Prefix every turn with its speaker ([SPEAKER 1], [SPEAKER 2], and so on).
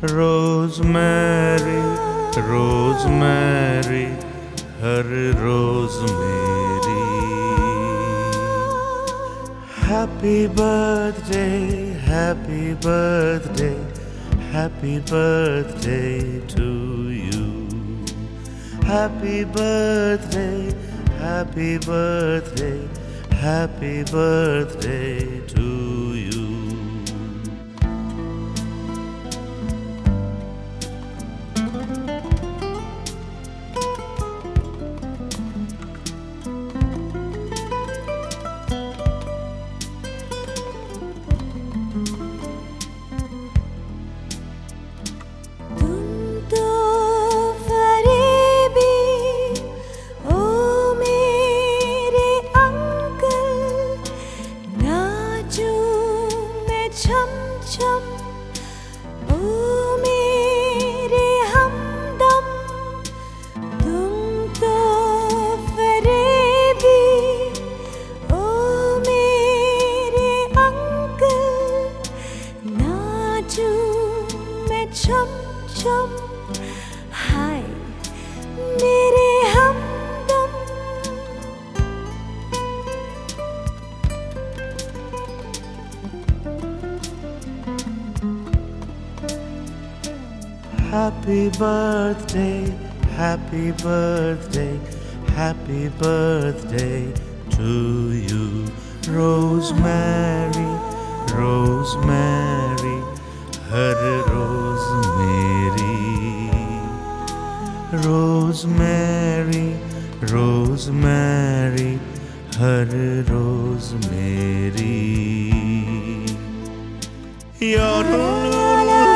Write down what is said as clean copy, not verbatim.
[SPEAKER 1] Rosemary rosemary हर रोज़ मेरी। Happy birthday, happy birthday, happy birthday to you. Happy birthday, happy birthday, happy birthday to you.
[SPEAKER 2] छम छम ओ मेरे हमदम, तुम तो फरेबी ओ मेरे अंकल, नाचूं मैं छम छम, हाय मेरे हमदम।
[SPEAKER 1] Happy birthday, happy birthday, happy birthday to you. Rosemary, Rosemary, हर रोज़ मेरी। Rosemary, Rosemary, हर रोज़ मेरी।